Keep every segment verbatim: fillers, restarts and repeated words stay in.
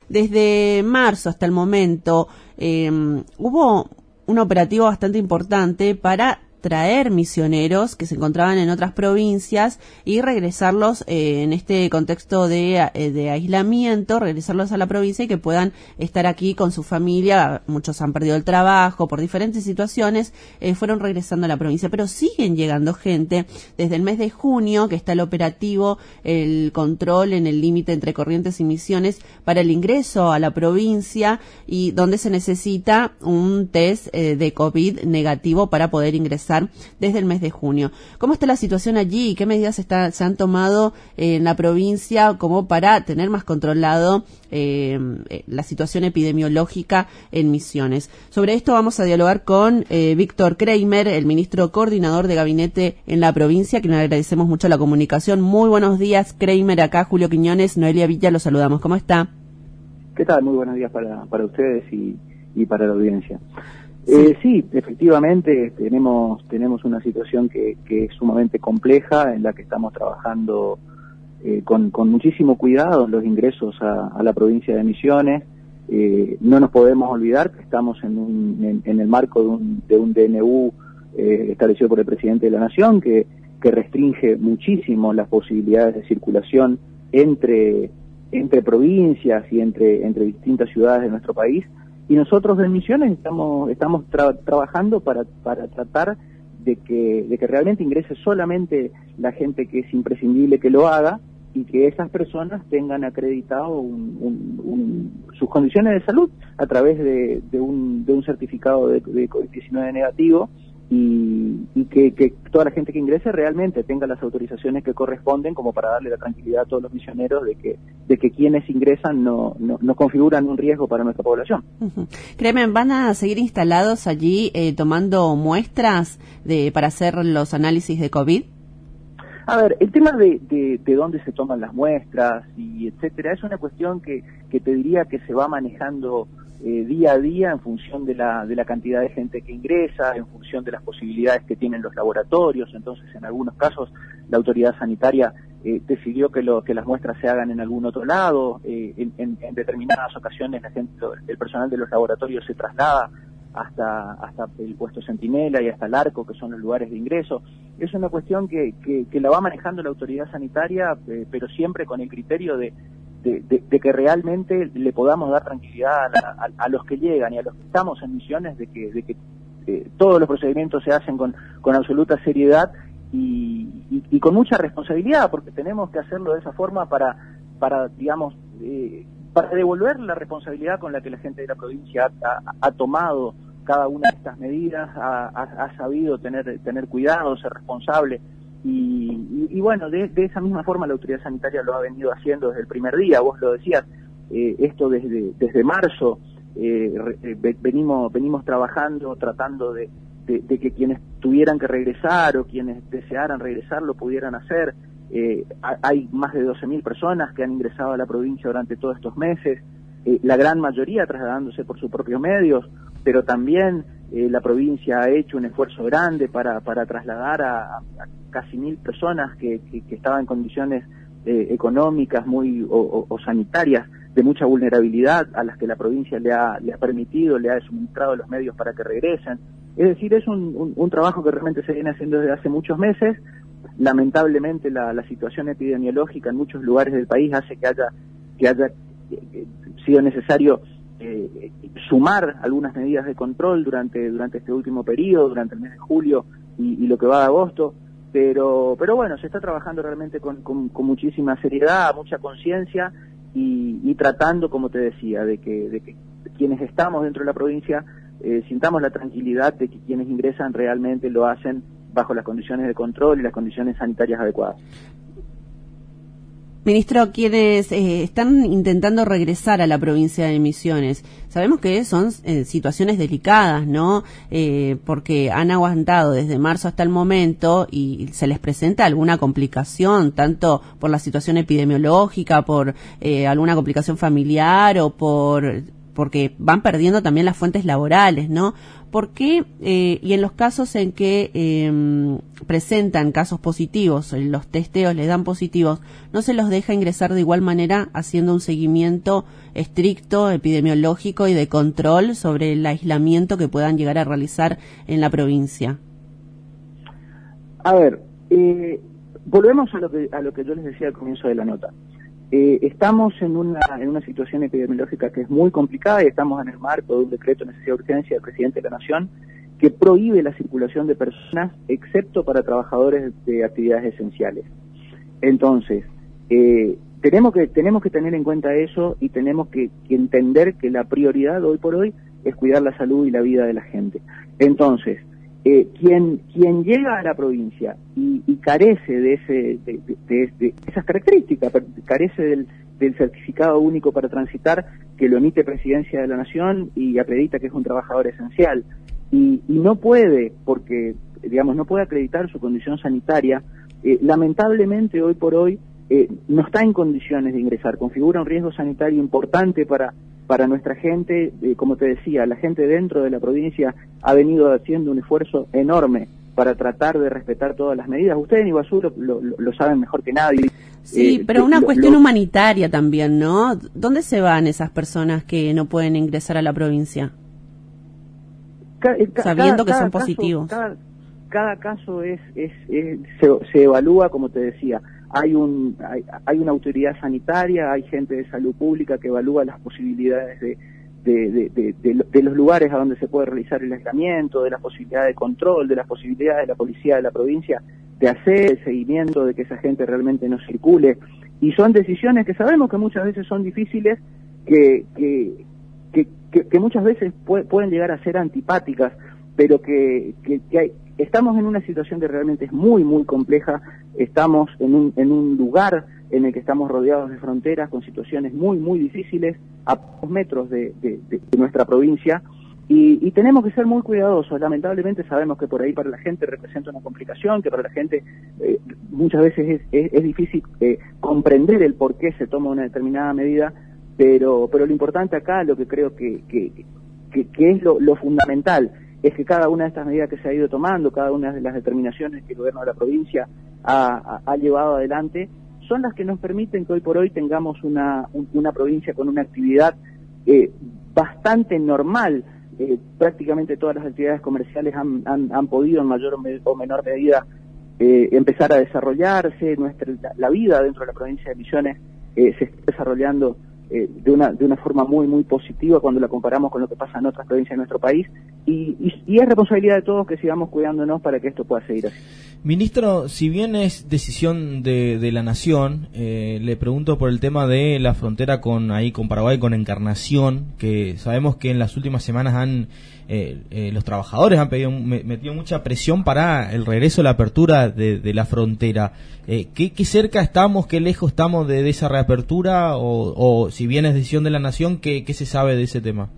Desde marzo hasta el momento eh, hubo un operativo bastante importante para traer misioneros que se encontraban en otras provincias y regresarlos eh, en este contexto de, eh, de aislamiento, regresarlos a la provincia y que puedan estar aquí con su familia. Muchos han perdido el trabajo por diferentes situaciones, eh, fueron regresando a la provincia, pero siguen llegando gente. Desde el mes de junio que está el operativo, el control en el límite entre Corrientes y Misiones para el ingreso a la provincia, y donde se necesita un test eh, de COVID negativo para poder ingresar desde el mes de junio. ¿Cómo está la situación allí y qué medidas está, se han tomado en la provincia como para tener más controlado eh, la situación epidemiológica en Misiones? Sobre esto vamos a dialogar con eh, Víctor Kramer, el ministro coordinador de gabinete en la provincia, que le agradecemos mucho la comunicación. Muy buenos días, Kramer. Acá Julio Quiñones, Noelia Villa, los saludamos. ¿Cómo está? ¿Qué tal? Muy buenos días para, para ustedes y, y para la audiencia. Sí. Eh, sí, efectivamente tenemos tenemos una situación que, que es sumamente compleja, en la que estamos trabajando eh, con, con muchísimo cuidado en los ingresos a, a la provincia de Misiones. Eh, no nos podemos olvidar que estamos en, un, en, en el marco de un, de un D N U eh, establecido por el presidente de la Nación, que, que restringe muchísimo las posibilidades de circulación entre, entre provincias y entre, entre distintas ciudades de nuestro país. Y nosotros en Misiones estamos estamos tra trabajando para para tratar de que de que realmente ingrese solamente la gente que es imprescindible que lo haga, y que esas personas tengan acreditado un, un, un, sus condiciones de salud a través de, de, un, de un certificado de, de COVID diecinueve negativo, y, y que, que toda la gente que ingrese realmente tenga las autorizaciones que corresponden, como para darle la tranquilidad a todos los misioneros de que de que quienes ingresan no, no, no configuran un riesgo para nuestra población. Uh-huh. Créeme, ¿van a seguir instalados allí eh, tomando muestras de para hacer los análisis de COVID? A ver, el tema de, de, de dónde se toman las muestras y etcétera es una cuestión que, que te diría que se va manejando eh, día a día en función de la, de la cantidad de gente que ingresa, en función de las posibilidades que tienen los laboratorios. Entonces, en algunos casos, la autoridad sanitaria eh, decidió que, lo, que las muestras se hagan en algún otro lado. Eh, en, en, en determinadas ocasiones, la gente, el personal de los laboratorios se traslada hasta hasta el puesto Centinela y hasta el Arco, que son los lugares de ingreso. Es una cuestión que, que, que la va manejando la autoridad sanitaria, eh, pero siempre con el criterio de, de, de, de que realmente le podamos dar tranquilidad a, la, a, a los que llegan y a los que estamos en Misiones, de que, de que eh, todos los procedimientos se hacen con, con absoluta seriedad y, y, y con mucha responsabilidad, porque tenemos que hacerlo de esa forma para, para digamos, eh, para devolver la responsabilidad con la que la gente de la provincia ha, ha, ha tomado cada una de estas medidas, ha, ha, ha sabido tener tener cuidado, ser responsable, y, y, y bueno, de, de esa misma forma la autoridad sanitaria lo ha venido haciendo desde el primer día. Vos lo decías, eh, esto desde desde marzo eh, re, venimos venimos trabajando, tratando de, de, de que quienes tuvieran que regresar o quienes desearan regresar lo pudieran hacer. Eh, hay más de doce mil personas que han ingresado a la provincia durante todos estos meses, eh, la gran mayoría trasladándose por sus propios medios, pero también eh, la provincia ha hecho un esfuerzo grande para, para trasladar a, a casi mil personas que, que, que estaban en condiciones eh, económicas muy o, o, o sanitarias de mucha vulnerabilidad, a las que la provincia le ha, le ha permitido, le ha suministrado los medios para que regresen. Es decir, es un, un, un trabajo que realmente se viene haciendo desde hace muchos meses. Lamentablemente la, la situación epidemiológica en muchos lugares del país hace que haya que haya eh, sido necesario eh, sumar algunas medidas de control durante durante este último periodo, durante el mes de julio y, y lo que va de agosto, pero pero bueno, se está trabajando realmente con, con, con muchísima seriedad, mucha conciencia y, y tratando, como te decía, de que, de que quienes estamos dentro de la provincia eh, sintamos la tranquilidad de que quienes ingresan realmente lo hacen bajo las condiciones de control y las condiciones sanitarias adecuadas. Ministro, quienes eh, están intentando regresar a la provincia de Misiones, sabemos que son eh, situaciones delicadas, ¿no? Eh, porque han aguantado desde marzo hasta el momento y se les presenta alguna complicación, tanto por la situación epidemiológica, por eh, alguna complicación familiar o por porque van perdiendo también las fuentes laborales, ¿no? ¿Por qué? Eh, y en los casos en que eh, presentan casos positivos, los testeos les dan positivos, no se los deja ingresar de igual manera haciendo un seguimiento estricto, epidemiológico y de control sobre el aislamiento que puedan llegar a realizar en la provincia? A ver, eh, volvemos a lo que a lo que yo les decía al comienzo de la nota. Eh, estamos en una en una situación epidemiológica que es muy complicada y estamos en el marco de un decreto de necesidad de urgencia del presidente de la Nación que prohíbe la circulación de personas excepto para trabajadores de actividades esenciales. Entonces, eh, tenemos que tenemos que tener en cuenta eso y tenemos que, que entender que la prioridad hoy por hoy es cuidar la salud y la vida de la gente. Entonces, Eh, quien quien llega a la provincia y, y carece de ese de, de, de, de esas características, carece del, del certificado único para transitar que lo emite Presidencia de la Nación y acredita que es un trabajador esencial y, y no puede, porque digamos no puede acreditar su condición sanitaria, eh, lamentablemente hoy por hoy eh, no está en condiciones de ingresar, configura un riesgo sanitario importante para para nuestra gente. Eh, como te decía, la gente dentro de la provincia ha venido haciendo un esfuerzo enorme para tratar de respetar todas las medidas. Ustedes en Iguazú lo, lo, lo saben mejor que nadie. Sí, eh, pero una lo, cuestión lo, humanitaria también, ¿no? ¿Dónde se van esas personas que no pueden ingresar a la provincia? Ca, ca, sabiendo cada, que son cada positivos. Caso, cada, cada caso es, es, es se, se evalúa, como te decía. Hay un hay, hay una autoridad sanitaria, hay gente de salud pública que evalúa las posibilidades de de, de, de, de, de los lugares a donde se puede realizar el aislamiento, de las posibilidades de control, de las posibilidades de la policía de la provincia de hacer el seguimiento de que esa gente realmente no circule. Y son decisiones que sabemos que muchas veces son difíciles, que que que, que, que muchas veces puede, pueden llegar a ser antipáticas, pero que, que, que hay, estamos en una situación que realmente es muy, muy compleja. Estamos en un, en un lugar en el que estamos rodeados de fronteras con situaciones muy, muy difíciles a pocos metros de, de, de, de nuestra provincia y, y tenemos que ser muy cuidadosos. Lamentablemente sabemos que por ahí para la gente representa una complicación, que para la gente eh, muchas veces es, es, es difícil eh, comprender el por qué se toma una determinada medida, pero, pero lo importante acá, lo que creo que, que, que, que es lo, lo fundamental, es que cada una de estas medidas que se ha ido tomando, cada una de las determinaciones que el gobierno de la provincia ha, ha, ha llevado adelante, son las que nos permiten que hoy por hoy tengamos una, un, una provincia con una actividad eh, bastante normal. Eh, prácticamente todas las actividades comerciales han, han, han podido en mayor o menor medida eh, empezar a desarrollarse. Nuestra, la, la vida dentro de la provincia de Misiones eh, se está desarrollando eh, de una de una forma muy muy positiva cuando la comparamos con lo que pasa en otras provincias de nuestro país y, y, y es responsabilidad de todos que sigamos cuidándonos para que esto pueda seguir así. Ministro, si bien es decisión de, de la Nación, eh, le pregunto por el tema de la frontera con ahí con Paraguay, con Encarnación, que sabemos que en las últimas semanas han eh, eh, los trabajadores han pedido, metido mucha presión para el regreso, la apertura de, de la frontera. Eh, ¿qué, ¿Qué cerca estamos, qué lejos estamos de, de esa reapertura o, o si bien es decisión de la Nación, qué, qué se sabe de ese tema?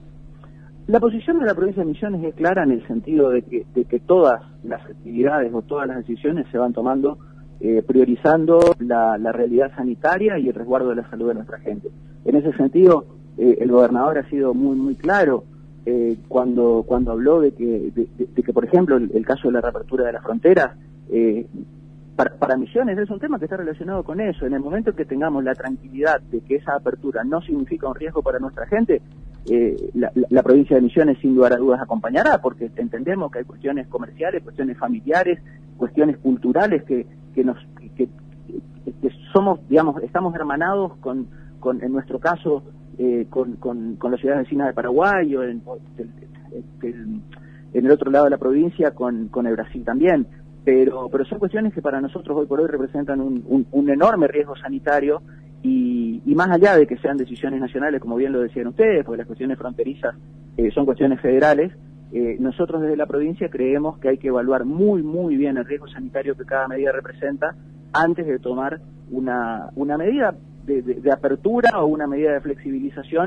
La posición de la provincia de Misiones es clara en el sentido de que, de que todas las actividades o todas las decisiones se van tomando eh, priorizando la, la realidad sanitaria y el resguardo de la salud de nuestra gente. En ese sentido, eh, el gobernador ha sido muy muy claro eh, cuando cuando habló de que, de, de, de que por ejemplo, el, el caso de la reapertura de las fronteras, eh, para, para Misiones es un tema que está relacionado con eso. En el momento que tengamos la tranquilidad de que esa apertura no significa un riesgo para nuestra gente, Eh, la, la, la provincia de Misiones sin lugar a dudas acompañará, porque entendemos que hay cuestiones comerciales, cuestiones familiares, cuestiones culturales que que nos que, que, que somos, digamos, estamos hermanados con, con en nuestro caso eh, con, con, con la ciudad vecina de Paraguay o en, el, el, en el otro lado de la provincia con, con el Brasil también, pero pero son cuestiones que para nosotros hoy por hoy representan un, un, un enorme riesgo sanitario. Y, y más allá de que sean decisiones nacionales, como bien lo decían ustedes, porque las cuestiones fronterizas eh, son cuestiones federales, eh, nosotros desde la provincia creemos que hay que evaluar muy, muy bien el riesgo sanitario que cada medida representa antes de tomar una, una medida de, de, de apertura o una medida de flexibilización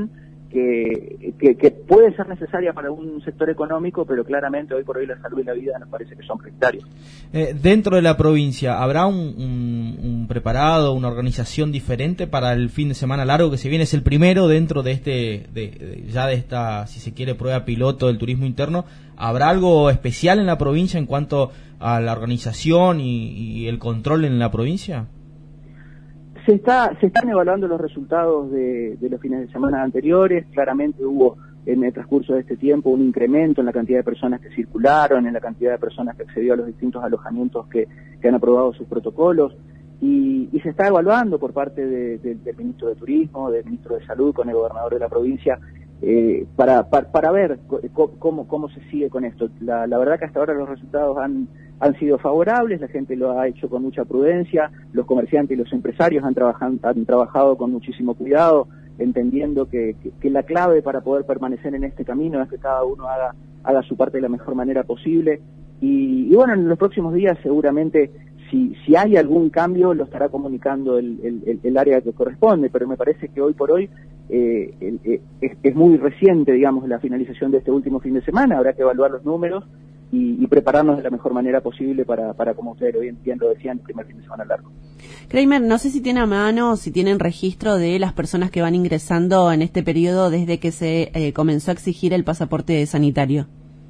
que, que, que puede ser necesaria para un sector económico, pero claramente hoy por hoy la salud y la vida nos parece que son prioritarios. Eh, dentro de la provincia, ¿habrá un, un, un preparado, una organización diferente para el fin de semana largo que se viene? Es el primero dentro de este, de, de, ya de esta, si se quiere, prueba piloto del turismo interno. ¿Habrá algo especial en la provincia en cuanto a la organización y, y el control en la provincia? Se está, se están evaluando los resultados de, de los fines de semana anteriores. Claramente hubo en el transcurso de este tiempo un incremento en la cantidad de personas que circularon, en la cantidad de personas que accedió a los distintos alojamientos que, que han aprobado sus protocolos, y, y se está evaluando por parte de, de, del ministro de Turismo, del ministro de Salud, con el gobernador de la provincia, eh, para, para, para ver cómo, cómo se sigue con esto. La, la verdad que hasta ahora los resultados han han sido favorables, la gente lo ha hecho con mucha prudencia, los comerciantes y los empresarios han, trabajan, han trabajado con muchísimo cuidado, entendiendo que, que, que la clave para poder permanecer en este camino es que cada uno haga, haga su parte de la mejor manera posible, y, y bueno, en los próximos días seguramente si, si hay algún cambio lo estará comunicando el, el, el área que corresponde, pero me parece que hoy por hoy eh, el, eh, es, es muy reciente, digamos, la finalización de este último fin de semana, habrá que evaluar los números Y, y prepararnos de la mejor manera posible para, para como ustedes bien, bien lo decían, el primer fin de semana largo. Kramer, no sé si tiene a mano, si tienen registro de las personas que van ingresando en este periodo desde que se eh, comenzó a exigir el pasaporte sanitario.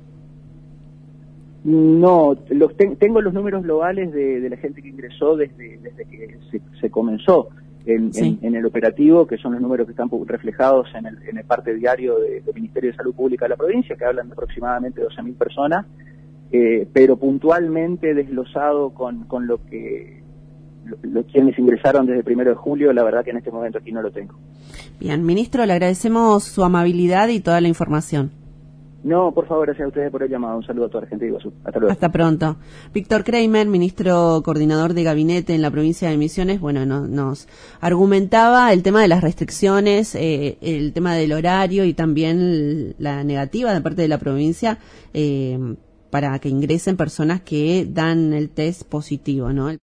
No, los ten, tengo los números globales de, de la gente que ingresó desde, desde que se, se comenzó en, sí. en, en el operativo, que son los números que están reflejados en el, en el parte diario de, del Ministerio de Salud Pública de la provincia, que hablan de aproximadamente doce mil personas. Eh, pero puntualmente desglosado con, con lo que lo, lo, quienes ingresaron desde el primero de julio, la verdad que en este momento aquí no lo tengo. Bien, ministro, le agradecemos su amabilidad y toda la información. No, por favor, gracias a ustedes por el llamado. Un saludo a toda la gente de Iguazú. Hasta luego. Hasta pronto. Víctor Kramer, ministro coordinador de gabinete en la provincia de Misiones, bueno, no, nos argumentaba el tema de las restricciones, eh, el tema del horario y también la negativa de parte de la provincia, eh, para que ingresen personas que dan el test positivo, ¿no?